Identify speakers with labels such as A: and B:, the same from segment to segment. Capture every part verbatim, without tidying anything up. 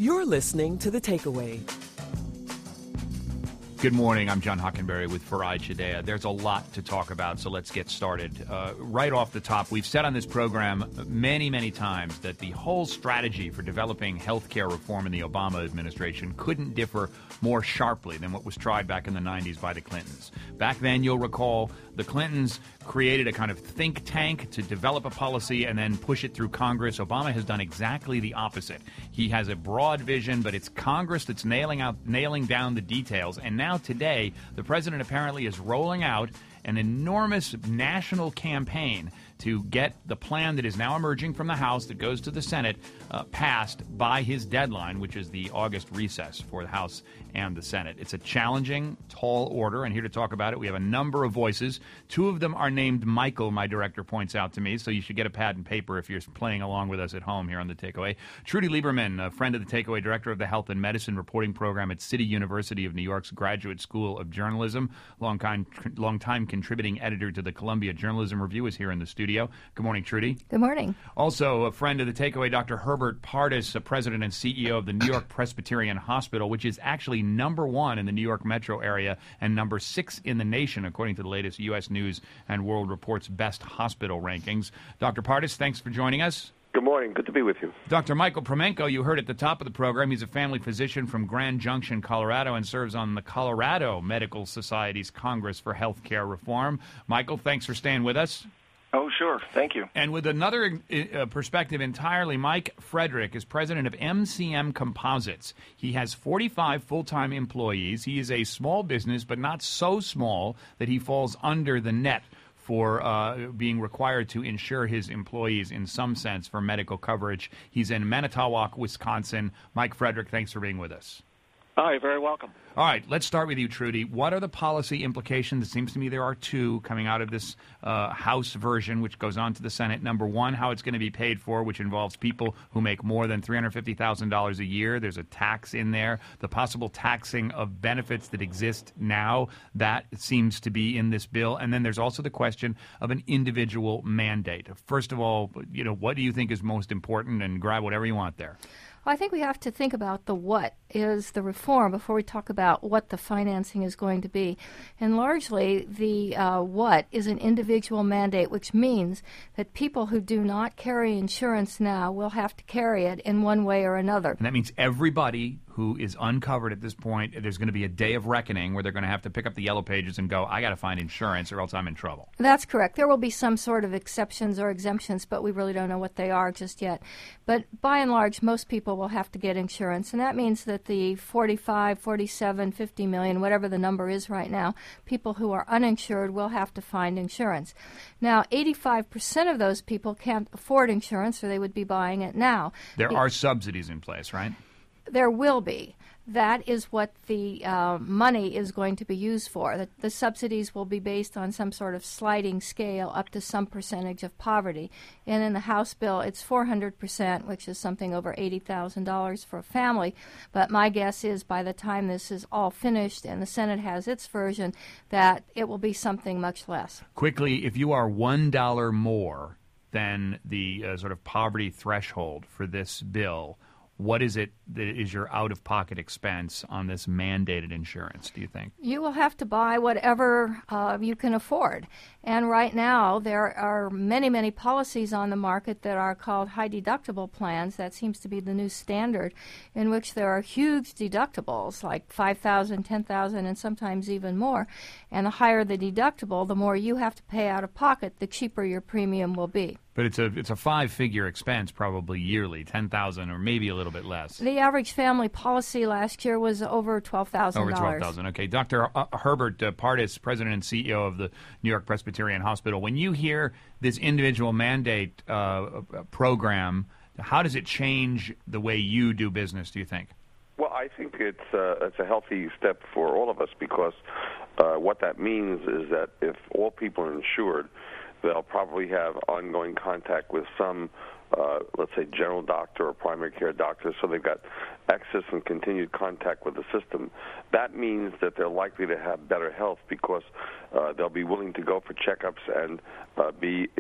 A: You're listening to The Takeaway.
B: Good morning. I'm John Hockenberry with Farai Chideya. There's a lot to talk about, so let's get started. Uh, right off the top, we've said on this program many, many times that the whole strategy for developing health care reform in the Obama administration couldn't differ more sharply than what was tried back in the nineties by the Clintons. Back then, you'll recall, the Clintons created a kind of think tank to develop a policy and then push it through Congress. Obama has done exactly the opposite. He has a broad vision, but it's Congress that's nailing out, nailing down the details. And now today, the president apparently is rolling out an enormous national campaign to get the plan that is now emerging from the House that goes to the Senate uh, passed by his deadline, which is the August recess for the House and the Senate. It's a challenging, tall order, and here to talk about it, we have a number of voices. Two of them are named Michael, my director points out to me, so you should get a pad and paper if you're playing along with us at home here on The Takeaway. Trudy Lieberman, a friend of The Takeaway, director of the Health and Medicine Reporting Program at City University of New York's Graduate School of Journalism, long-time, long-time contributing editor to the Columbia Journalism Review, is here in the studio. Good morning, Trudy.
C: Good morning.
B: Also, a friend of The Takeaway, Doctor Herbert Pardes, president and C E O of the New York Presbyterian Hospital, which is actually number one in the New York metro area and number six in the nation, according to the latest U S News and World Report's best hospital rankings. Doctor Pardes, thanks for joining us.
D: Good morning. Good to be with you.
B: Doctor Michael Promenko, you heard at the top of the program, he's a family physician from Grand Junction, Colorado, and serves on the Colorado Medical Society's Congress for Health Care Reform. Michael, thanks for staying with us.
D: Oh, sure. Thank you.
B: And with another uh, perspective entirely, Mike Frederick is president of M C M Composites. He has forty-five full-time employees. He is a small business, but not so small that he falls under the net for uh, being required to insure his employees in some sense for medical coverage. He's in Manitowoc, Wisconsin. Mike Frederick, thanks for being with us.
D: Hi, very welcome.
B: All right, let's start with you, Trudy. What are the policy implications? It seems to me there are two coming out of this uh, House version, which goes on to the Senate. Number one, how it's going to be paid for, which involves people who make more than three hundred fifty thousand dollars a year. There's a tax in there. The possible taxing of benefits that exist now, that seems to be in this bill. And then there's also the question of an individual mandate. First of all, you know, what do you think is most important? And grab whatever you want there.
C: Well, I think we have to think about the what is the reform before we talk about what the financing is going to be. And largely, the uh, what is an individual mandate, which means that people who do not carry insurance now will have to carry it in one way or another.
B: And that means everybody who is uncovered at this point, there's going to be a day of reckoning where they're going to have to pick up the yellow pages and go, I got to find insurance or else I'm in trouble.
C: That's correct. There will be some sort of exceptions or exemptions, but we really don't know what they are just yet. But by and large, most people will have to get insurance, and that means that the forty-five, forty-seven, fifty million, whatever the number is right now, people who are uninsured will have to find insurance. Now, eighty-five percent of those people can't afford insurance or they would be buying it now.
B: There
C: the,
B: are subsidies in place, right?
C: There will be. That is what the uh, money is going to be used for. The, the subsidies will be based on some sort of sliding scale up to some percentage of poverty. And in the House bill, it's four hundred percent, which is something over eighty thousand dollars for a family. But my guess is by the time this is all finished and the Senate has its version, that it will be something much less.
B: Quickly, if you are one dollar more than the uh, sort of poverty threshold for this bill, what is it that is your out-of-pocket expense on this mandated insurance, do you think?
C: You will have to buy whatever uh, you can afford. And right now, there are many, many policies on the market that are called high-deductible plans. That seems to be the new standard, in which there are huge deductibles, like five thousand dollars, ten thousand dollars, and sometimes even more. And the higher the deductible, the more you have to pay out of pocket, the cheaper your premium will be.
B: But it's a it's a five-figure expense probably yearly, ten thousand dollars or maybe a little bit less.
C: The average family policy last year was over twelve thousand dollars.
B: Over twelve thousand dollars. Okay. Doctor Uh, Herbert uh, Pardes, president and C E O of the New York Presbyterian Hospital. When you hear this individual mandate uh, program, how does it change the way you do business, do you think?
D: Well, I think it's, uh, it's a healthy step for all of us because uh, what that means is that if all people are insured, they'll probably have ongoing contact with some, uh, let's say, general doctor or primary care doctor, so they've got access and continued contact with the system. That means that they're likely to have better health because uh, they'll be willing to go for checkups and uh, be in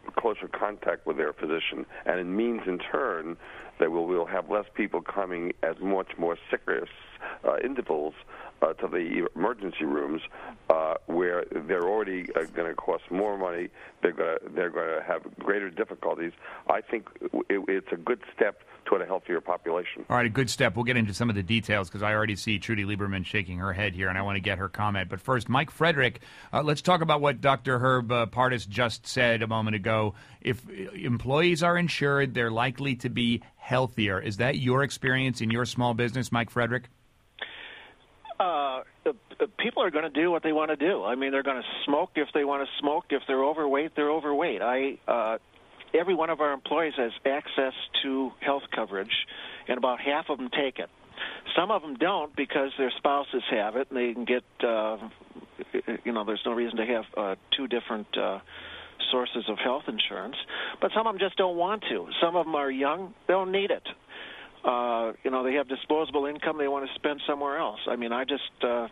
D: closer contact with their physician, and it means in turn that we'll, we'll have less people coming at much more sicker uh, intervals uh, to the emergency rooms, uh, where they're already uh, going to cost more money. They're going to they're going to have greater difficulties. I think it, it's a good step toward a healthier population.
B: All right, a good step. We'll get into some of the details because I already see Trudy Lieberman shaking her head here, and I want to get her comment. But first, Mike Frederick, uh, let's talk about what Doctor Herb uh, Pardes just said a moment ago. If employees are insured, they're likely to be healthier. Is that your experience in your small business, Mike Frederick?
E: Uh, people are going to do what they want to do. I mean, they're going to smoke if they want to smoke. If they're overweight, they're overweight. I uh, every one of our employees has access to health coverage, and about half of them take it. Some of them don't because their spouses have it, and they can get, uh, you know, there's no reason to have uh, two different uh, sources of health insurance. But some of them just don't want to. Some of them are young. They don't need it. Uh, you know, they have disposable income they want to spend somewhere else. I mean, I just uh,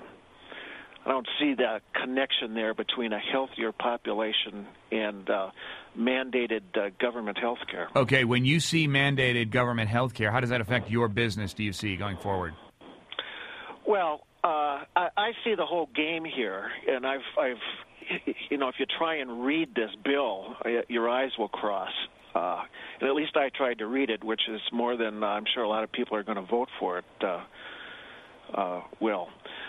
E: I don't see that connection there between a healthier population and uh, mandated uh, government health care.
B: Okay, when you see mandated government health care, how does that affect your business, do you see, going forward?
E: Well, uh, I, I see the whole game here, and I've, I've, you know, if you try and read this bill, your eyes will cross. Uh, and at least I tried to read it, which is more than uh, I'm sure a lot of people are going to vote for it uh, uh, will.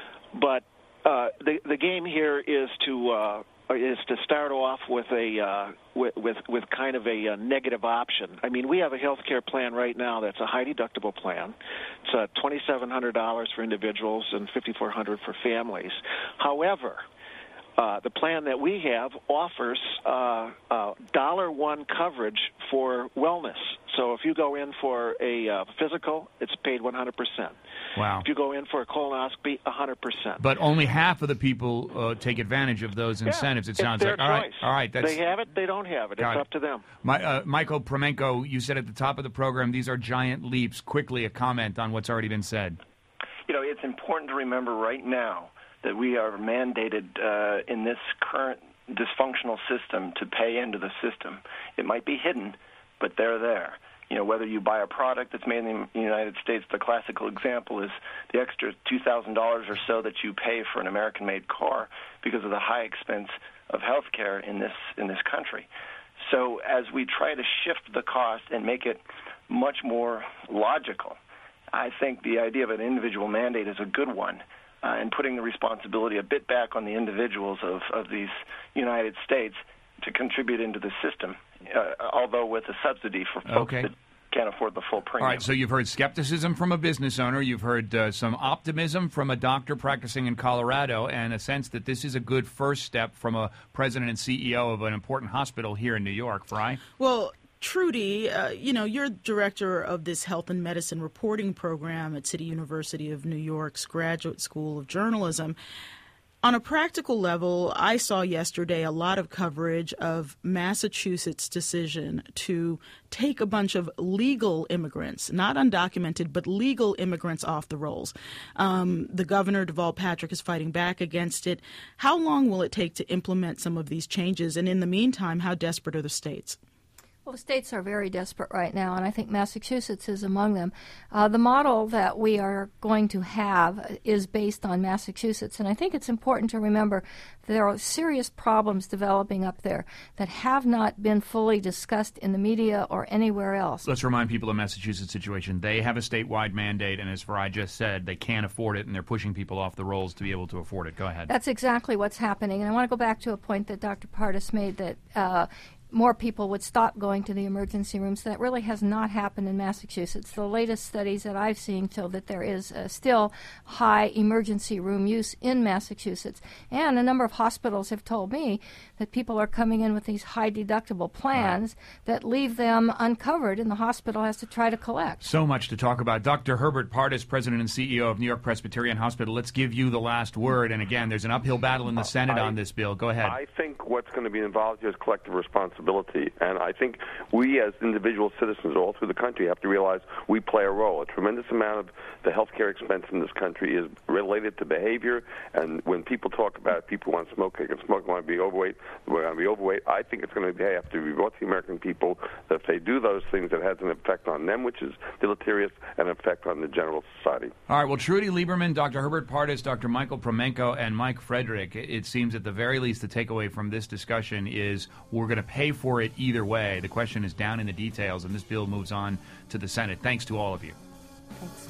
E: But uh, the the game here is to uh, is to start off with a uh, with, with with kind of a, a negative option. I mean, we have a health care plan right now that's a high deductible plan. It's uh, twenty-seven hundred dollars for individuals and fifty-four hundred dollars for families. However, Uh, the plan that we have offers uh, uh, dollar one coverage for wellness. So if you go in for a uh, physical, it's paid one hundred percent.
B: Wow.
E: If you go in for a colonoscopy, one hundred percent.
B: But only half of the people uh, take advantage of those incentives,
E: yeah,
B: it sounds
E: it's their
B: like. All right,
E: choice.
B: all right. That's,
E: they have it, they don't have it. It's
B: it.
E: up to them.
B: My, uh, Michael Promenko, you said at the top of the program, these are giant leaps. Quickly, a comment on what's already been said.
F: You know, it's important to remember right now that we are mandated uh, in this current dysfunctional system to pay into the system. It might be hidden, but they're there. You know, whether you buy a product that's made in the United States, the classical example is the extra two thousand dollars or so that you pay for an American-made car because of the high expense of health care in this, in this country. So as we try to shift the cost and make it much more logical, I think the idea of an individual mandate is a good one. Uh, and putting the responsibility a bit back on the individuals of, of these United States to contribute into the system, uh, although with a subsidy for folks
B: okay.
F: that can't afford the full premium.
B: All right, so you've heard skepticism from a business owner. You've heard uh, some optimism from a doctor practicing in Colorado, and a sense that this is a good first step from a president and C E O of an important hospital here in New York. Fry?
G: Well, Trudy, uh, you know, you're director of this health and medicine reporting program at City University of New York's Graduate School of Journalism. On a practical level, I saw yesterday a lot of coverage of Massachusetts' decision to take a bunch of legal immigrants, not undocumented, but legal immigrants off the rolls. Um, the governor, Deval Patrick, is fighting back against it. How long will it take to implement some of these changes? And in the meantime, how desperate are the states?
C: Well, the states are very desperate right now, and I think Massachusetts is among them. Uh, the model that we are going to have is based on Massachusetts, and I think it's important to remember there are serious problems developing up there that have not been fully discussed in the media or anywhere else.
B: Let's remind people of Massachusetts' situation. They have a statewide mandate, and as Farai just said, they can't afford it, and they're pushing people off the rolls to be able to afford it. Go ahead.
C: That's exactly what's happening, and I want to go back to a point that Doctor Pardes made that uh, more people would stop going to the emergency rooms. That really has not happened in Massachusetts. The latest studies that I've seen show that there is uh, still high emergency room use in Massachusetts. And a number of hospitals have told me that people are coming in with these high deductible plans right. that leave them uncovered, and the hospital has to try to collect.
B: So much to talk about. Doctor Herbert Pardes, President and C E O of New York Presbyterian Hospital, let's give you the last word. And again, there's an uphill battle in the Senate
D: I,
B: on this bill. Go ahead.
D: I think what's going to be involved here is collective responsibility. responsibility. And I think we as individual citizens all through the country have to realize we play a role. A tremendous amount of the healthcare expense in this country is related to behavior. And when people talk about it, people want to smoke, they can smoke, want to be overweight, we're going to be overweight. I think it's going to have to be brought to the American people that if they do those things, it has an effect on them, which is deleterious, and an effect on the general society.
B: All right, well, Trudy Lieberman, Doctor Herbert Pardes, Doctor Michael Promenko, and Mike Frederick, it seems at the very least the takeaway from this discussion is we're going to pay for it either way. The question is down in the details, and this bill moves on to the Senate. Thanks to all of you.
C: Thanks.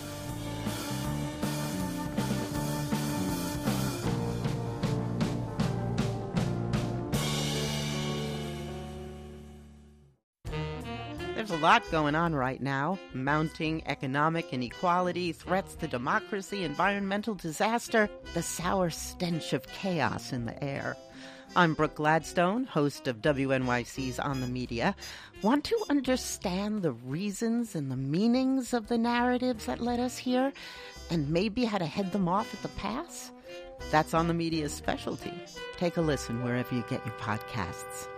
H: There's a lot going on right now. Mounting economic inequality, threats to democracy, environmental disaster, the sour stench of chaos in the air. I'm Brooke Gladstone, host of W N Y C's On the Media. Want to understand the reasons and the meanings of the narratives that led us here, and maybe how to head them off at the pass? That's On the Media's specialty. Take a listen wherever you get your podcasts.